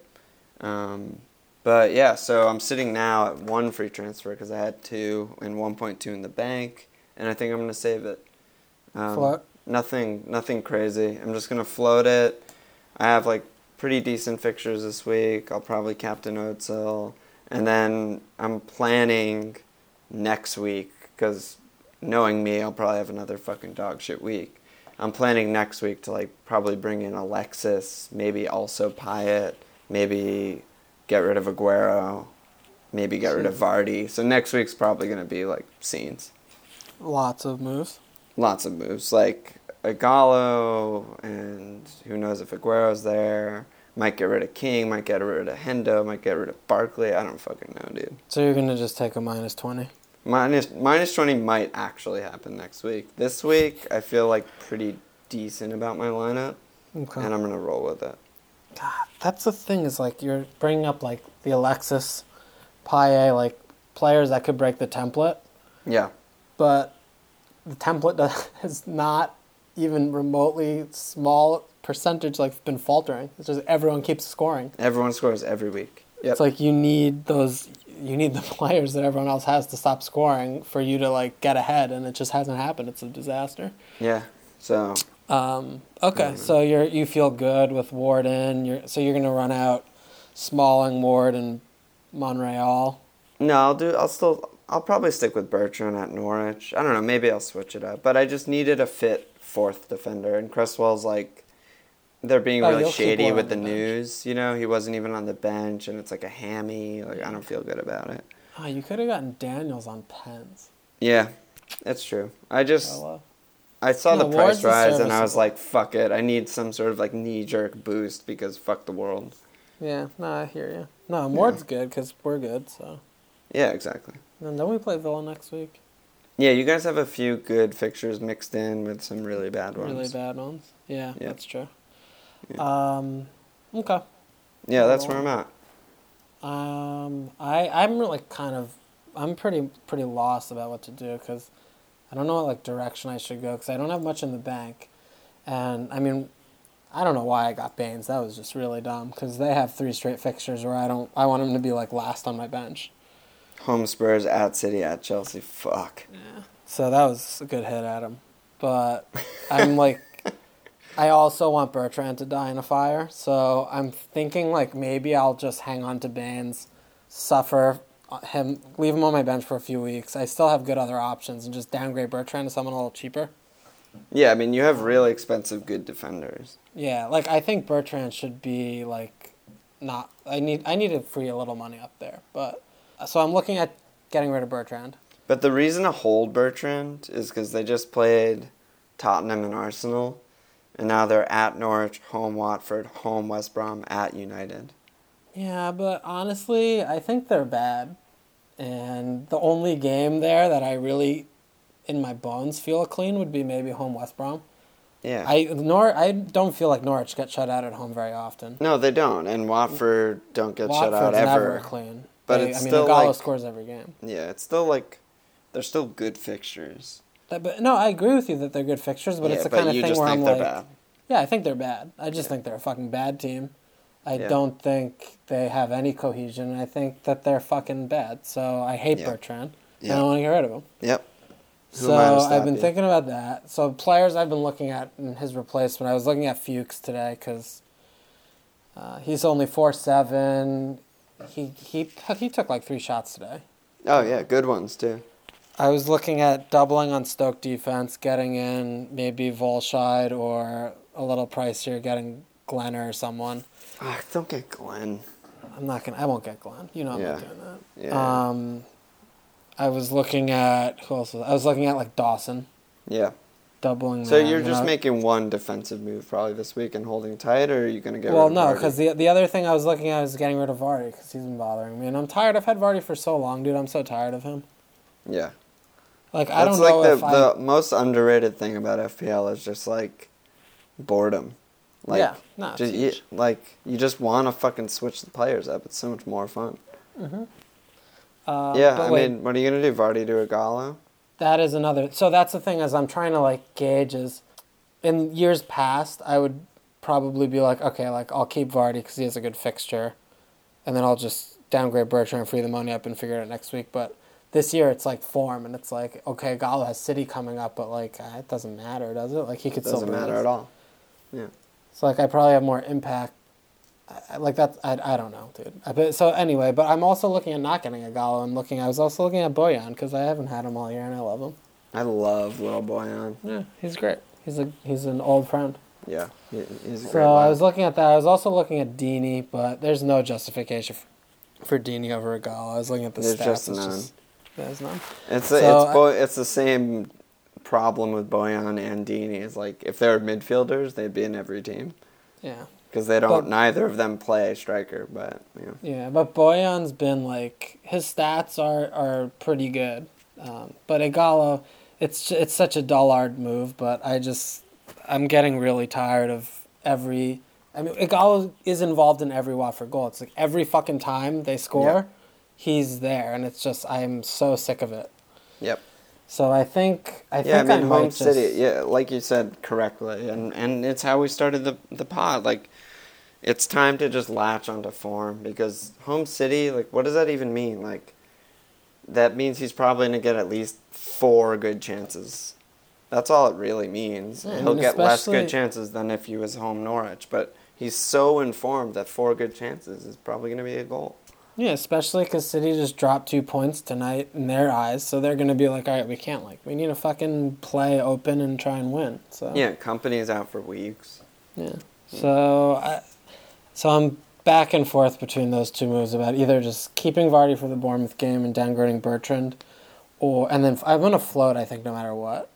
Um, but yeah, so I'm sitting now at one free transfer because I had two and one point two in the bank, and I think I'm gonna save it. Um, Float. Nothing, nothing crazy. I'm just gonna float it. I have like pretty decent fixtures this week. I'll probably captain Oatsill, and then I'm planning next week because knowing me, I'll probably have another fucking dog shit week. I'm planning next week to like probably bring in Alexis, maybe also Pyatt, maybe get rid of Aguero, maybe get rid of Vardy. So next week's probably gonna be like scenes. Lots of moves. Lots of moves, like a Gallo, and who knows if Aguero's there. Might get rid of King, might get rid of Hendo, might get rid of Barkley. I don't fucking know, dude. So you're gonna just take a minus twenty. Minus, minus twenty might actually happen next week. This week, I feel like pretty decent about my lineup, Okay. and I'm going to roll with it. God, that's the thing is like you're bringing up like the Alexis, Payet, like players that could break the template, Yeah. but the template does, has not even remotely small percentage like been faltering. It's just everyone keeps scoring. Everyone scores every week. Yep. It's like you need those, you need the players that everyone else has to stop scoring for you to like get ahead, and it just hasn't happened. It's a disaster. Yeah. So, Um, okay, Mhm. so you're you feel good with Ward in. You're so you're gonna run out Smalling, Ward, and Monreal. no, I'll do, I'll still, I'll probably stick with Bertrand at Norwich. I don't know, maybe I'll switch it up. But I just needed a fit fourth defender, and Cresswell's like, they're being Oh, really you'll keep shady Ward with on the the bench. news. You know, he wasn't even on the bench, and it's like a hammy. Like I don't feel good about it. Oh, you could have gotten Daniels on Pens. Yeah, that's true. I just Oh, well. I saw No, the price Ward's rise, and I was serviceable. like, fuck it. I need some sort of like knee jerk boost because fuck the world. Yeah, no, I hear you. No, Ward's good because we're good, so. Yeah, exactly. And don't we play Villa next week? Yeah, you guys have a few good fixtures mixed in with some really bad ones. Really bad ones. Yeah, Yeah. that's true. Yeah. Um, okay. Yeah, that's where I'm at. Um, I I'm really kind of I'm pretty pretty lost about what to do because I don't know what like direction I should go because I don't have much in the bank, and I mean, I don't know why I got Baines. That was just really dumb because they have three straight fixtures where I don't I want him to be like last on my bench. Home Spurs, at City, at Chelsea. Fuck. Yeah. So that was a good hit at him, but I'm like. I also want Bertrand to die in a fire, so I'm thinking like maybe I'll just hang on to Baines, suffer him, leave him on my bench for a few weeks. I still have good other options, and just downgrade Bertrand to someone a little cheaper. Yeah, I mean, you have really expensive good defenders. Yeah, like I think Bertrand should be like, not. I need I need to free a little money up there, but so I'm looking at getting rid of Bertrand. But the reason to hold Bertrand is because they just played Tottenham and Arsenal. And now they're at Norwich, home Watford, home West Brom, at United. Yeah, but honestly, I think they're bad. And the only game there that I really, in my bones, feel clean would be maybe home West Brom. Yeah. I Nor I don't feel like Norwich get shut out at home very often. No, they don't. And Watford don't get shut out Watford's ever. never clean. But They- it's I mean, still Igalo like- scores every game. Yeah, it's still like, they're still good fixtures. That- But no, I agree with you that they're good fixtures, but yeah, it's the but kind of you thing just where think I'm they're like, bad. yeah, I think they're bad. I just Yeah. think they're a fucking bad team. I Yeah. don't think they have any cohesion. I think that they're fucking bad. So I hate Yeah. Bertrand. Yeah. And I want to get rid of him. Yep. Who So am I to I've stop been you? thinking about that. So players I've been looking at in his replacement. I was looking at Fuchs today because uh, he's only four seven. He he he took like three shots today. Oh, yeah, good ones, too. I was looking at doubling on Stoke defense, getting in maybe Volscheid or a little pricier, getting Glenner or someone. Ah, don't get Glenn. I'm not gonna. I won't get Glenn. You know I'm Yeah. not doing that. Yeah. Um, I was looking at who else? Was, I was looking at like Dawson, yeah. doubling. So that, you're you just know? making one defensive move probably this week and holding tight, or are you going to get Well, rid of no, Vardy? because the the other thing I was looking at was getting rid of Vardy because he's been bothering me, and I'm tired. I've had Vardy for so long, dude. I'm so tired of him. Yeah. Like I That's don't like know the, if the I. most underrated thing about F P L is just like boredom. Like, Yeah, no, it's just, you, huge. like you just want to fucking switch the players up. It's so much more fun. Uh, yeah, but I wait, mean, what are you gonna do, Vardy to Igalo? that is another. So that's the thing is I'm trying to like gauge is, in years past I would probably be like okay like I'll keep Vardy because he has a good fixture, and then I'll just downgrade Bertrand and free the money up and figure it out next week. But this year it's like form and it's like okay Gallo has City coming up, but like uh, it doesn't matter, does it? Like he could Doesn't still matter breathe. at all. Yeah. So like I probably have more impact. I, I- like that, I, I don't know, dude. I, but, so anyway, but I'm also looking at not getting a Gallo. I'm looking. I was also looking at Boyan because I haven't had him all year and I love him. I love little Boyan. Yeah, he's great. He's a he's an old friend. Yeah, he, he's a great So I lad. was looking at that. I was also looking at Deeney, but there's no justification for, for Deeney over a Gallo. I was looking at the There's stats. just it's none. just there's none. It's the, So it's I- bo- it's the same problem with Boyan and Deeney. It's like if they were midfielders, they'd be in every team Yeah. because they don't. But- neither of them play striker, but you know. Yeah, but Boyan's been like his stats are, are pretty good, um, but Igalo, it's it's such a dullard move. But I just I'm getting really tired of every. I mean, Igalo is involved in every Watford goal. It's like every fucking time they score, Yeah. he's there, and it's just I'm so sick of it. Yep. So I think I Yeah, I think I, mean, might home just, city. Yeah, like you said correctly, and and it's how we started the the pod. Like, it's time to just latch onto form because home city. Like, what does that even mean? Like, that means he's probably gonna get at least four good chances. That's all it really means. Yeah, I He'll mean, get less especially- good chances than if he was home Norwich, but he's so informed that four good chances is probably gonna be a goal. Yeah, especially because City just dropped two points tonight in their eyes, so they're gonna be like, all right, we can't like we need to fucking play open and try and win. So Yeah, company's out for weeks. yeah. So, I, so I'm back and forth between those two moves about either just keeping Vardy for the Bournemouth game and downgrading Bertrand, or and then I'm gonna float. I think no matter what,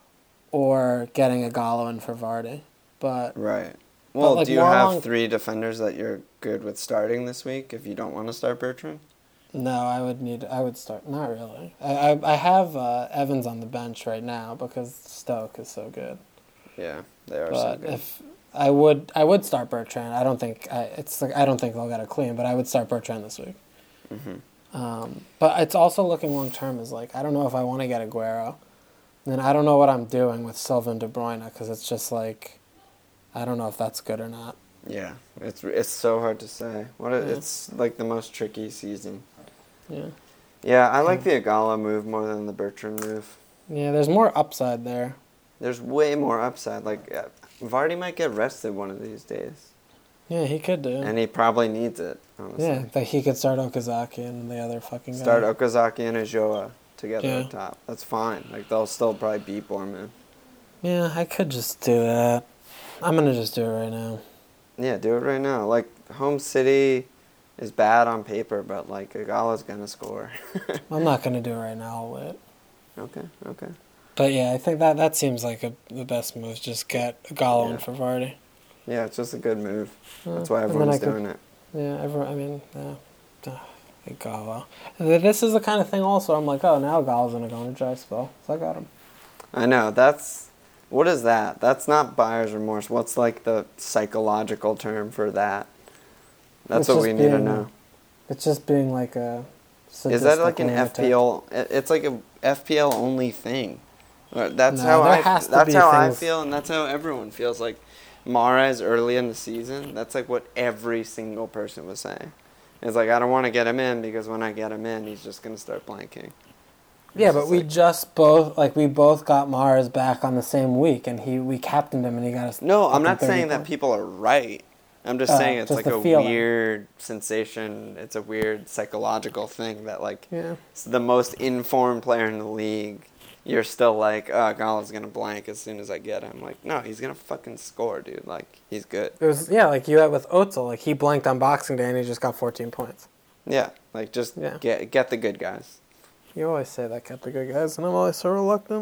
or getting a Gallo in for Vardy. But Right. Well, like, do you more have along- three defenders that you're good with starting this week if you don't want to start Bertrand? no, I would need. I would start. Not really. I I, I have uh, Evans on the bench right now because Stoke is so good. Yeah, they are so But good. if I would, I would start Bertrand. I don't think I, it's like I don't think they'll get a clean, but I would start Bertrand this week. Mm-hmm. Um, but it's also looking long term is like I don't know if I want to get Aguero, and I don't know what I'm doing with Silva and De Bruyne because it's just like I don't know if that's good or not. Yeah, it's it's so hard to say. What a, Yeah. It's like the most tricky season. Yeah, Yeah, I like the Agala move more than the Bertrand move. yeah. There's more upside there. There's way more upside. Like uh, Vardy might get rested one of these days, Yeah, he could do. and he probably needs it. Honestly. Yeah, that he could start Okazaki and the other fucking guy. Start Okazaki and Ajoa together Yeah. up top. That's fine. Like they'll still probably beat Bournemouth. Yeah, I could just do that. I'm gonna just do it right now. Yeah, do it right now. Like home city is bad on paper, but like Agala's gonna score. I'm not gonna do it right now. I'll wait. Okay, okay. But yeah, I think that that seems like a, the best move. Just get Gallo Yeah. in for Vardy. Yeah, it's just a good move. That's Uh, why and then everyone's I could- doing it. Yeah, everyone. I mean, yeah, uh, Gallo. And then this is the kind of thing. Also, I'm like, oh, now Gallo's gonna go on a dry spell, so I got him. I know. That's what is that? That's not buyer's remorse. What's like the psychological term for that? That's It's what just we need to being- know. It's just being like a. Is that like sadistic an lunatic. F P L? it- It's like a F P L only thing. Uh, That's No, how there I. has to That's be how I things- feel, and that's how everyone feels. Like Mahrez early in the season. That's like what every single person was saying. It's like I don't want to get him in because when I get him in, he's just gonna start blanking. Yeah, It's but just we like- just both like we both got Mars back on the same week, and he we captained him, and he got us. No, I'm fucking not thirty saying that points. people are right. I'm just Uh, saying it's just like the a feeling. weird sensation. It's a weird psychological thing that like Yeah. it's the most informed player in the league. You're still like, oh, Gala's gonna blank as soon as I get him. Like, no, he's gonna fucking score, dude. Like, he's good. It was yeah, like you had with Otzel, like he blanked on Boxing Day and he just got fourteen points. Yeah, like just Yeah. get get the good guys. You always say that, get the good guys, and I'm always so reluctant.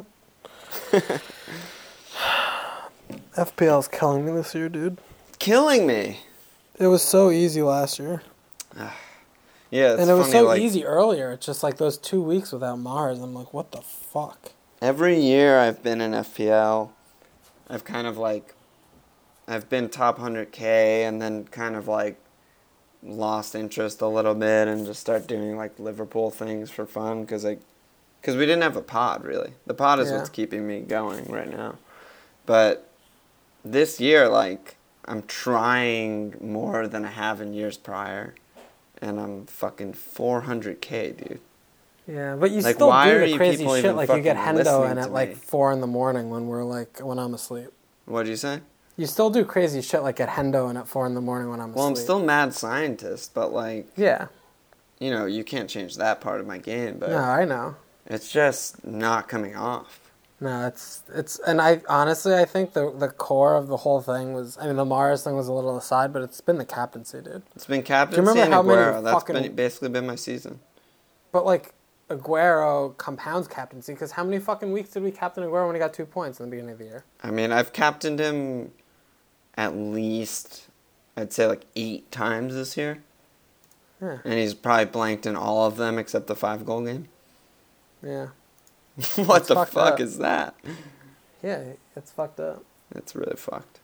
F P L's killing me this year, dude. Killing me. It was so easy last year, Yeah, it's and it was funny, so like, easy earlier. It's just like those two weeks without Mars. I'm like, what the fuck? Every year I've been in F P L, I've kind of like, I've been top one hundred K and then kind of like lost interest a little bit and just start doing like Liverpool things for fun because I, because we didn't have a pod really. The pod is Yeah. what's keeping me going right now. But this year, like, I'm trying more than I have in years prior, and I'm fucking four hundred K, dude. Yeah, but you Like, still why do are the you crazy people shit. even Like you get fucking Hendo listening in to at like me? four in the morning when we're like when I'm asleep. What'd you say? You still do crazy shit like get Hendo in at four in the morning when I'm Well, I'm asleep. still mad scientist, but like, Yeah. you know, you can't change that part of my game, but No, I know. it's just not coming off. No, it's it's and I honestly I think the the core of the whole thing was I mean the Mars thing was a little aside, but it's been the captaincy, dude. It's been captaincy remember and how many Aguero. That's fucking- been basically been my season. But like Aguero compounds captaincy because how many fucking weeks did we captain Aguero when he got two points in the beginning of the year? I mean, I've captained him at least, I'd say like eight times this year. Yeah, And he's probably blanked in all of them except the five goal game. yeah, What It's the fucked fuck up. is that? yeah. It's fucked up. It's really fucked.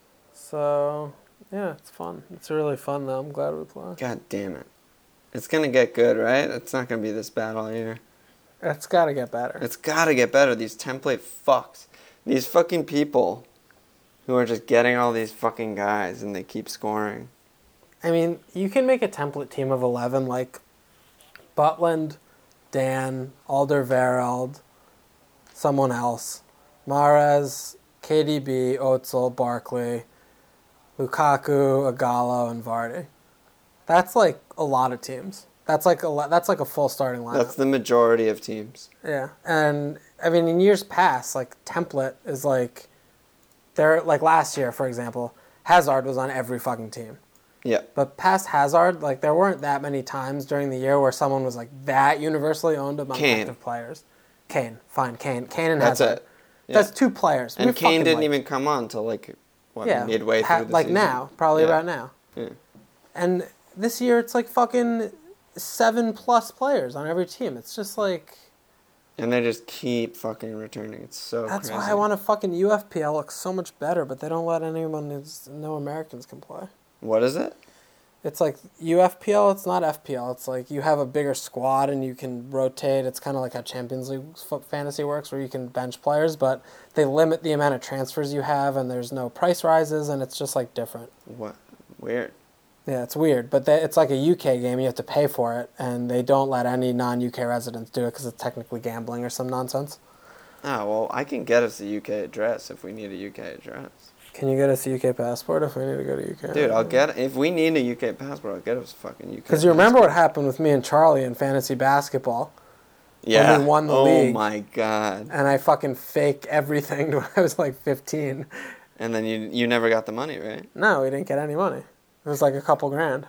So yeah, it's fun. It's really fun though. I'm glad we play. God damn it. It's gonna get good, right? It's not gonna be this bad all year. It's got to get better. It's gotta get better. These template fucks. These fucking people who are just getting all these fucking guys and they keep scoring. I mean, you can make a template team of eleven like Butland, Dan, Alderweireld, someone else, Mahrez, K D B, Otzel, Barkley, Lukaku, Agallo, and Vardy. That's like a lot of teams. That's like a lot, that's like a full starting lineup. That's the majority of teams. Yeah, and I mean, in years past, like template is like, they're like last year, for example, Hazard was on every fucking team. Yeah. But past Hazard, like, there weren't that many times during the year where someone was, like, that universally owned among Kane. active players. Kane. Fine, Kane. Kane and That's Hazard. it. Yeah. That's two players. And we Kane didn't like, even come on until, like, what, yeah, midway ha- through the like season? now. Probably yeah. about now. Yeah. And this year, it's, like, fucking seven-plus players on every team. It's just, like... And they just keep fucking returning. It's so That's crazy. why I want a fucking U F P L looks so much better, but they don't let anyone who's no Americans can play. What is it? It's like U F P L, it's not F P L. It's like you have a bigger squad and you can rotate. It's kind of like how Champions League f- fantasy works where you can bench players, but they limit the amount of transfers you have and there's no price rises and it's just like different. What? Weird. Yeah, it's weird, but they, it's like a U K game. You have to pay for it, and they don't let any non-U K residents do it because it's technically gambling or some nonsense. Oh, well, I can get us a U K address if we need a U K address. Can you get us a U K passport if we need to go to U K? Dude, I'll get... If we need a U K passport, I'll get us a fucking U K Because you remember what happened with me and Charlie in fantasy basketball. Yeah. When we won the oh league. Oh, my God. And I fucking fake everything when I was like fifteen. And then you you never got the money, right? No, we didn't get any money. It was like a couple grand.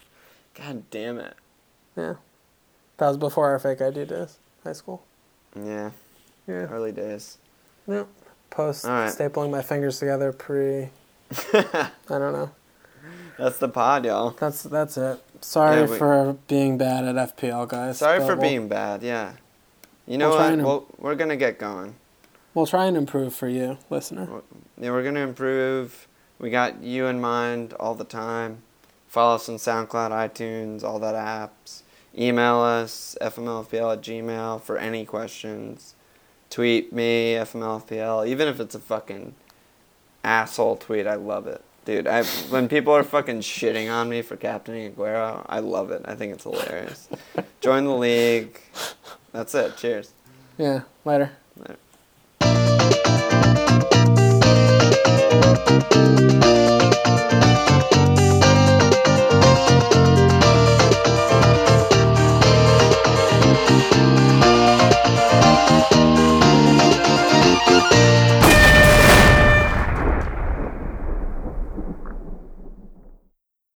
God damn it. Yeah. That was before our fake I D days. High school. Yeah. Yeah. Early days. Yeah. Post All right. stapling my fingers together pre... I don't know. That's the pod, y'all. That's that's it. Sorry Yeah, we- for being bad at F P L, guys. Sorry but for we'll, being bad, yeah. You know We'll try what? and- Well, we're going to get going. We'll try and improve for you, listener. Yeah, we're going to improve. We got you in mind all the time. Follow us on SoundCloud, iTunes, all that apps. Email us, f m l f p l at gmail for any questions. Tweet me, f m l f p l. Even if it's a fucking asshole tweet, I love it. Dude, I when people are fucking shitting on me for captaining Aguero, I love it. I think it's hilarious. Join the league. That's it. Cheers. Yeah, later. Later.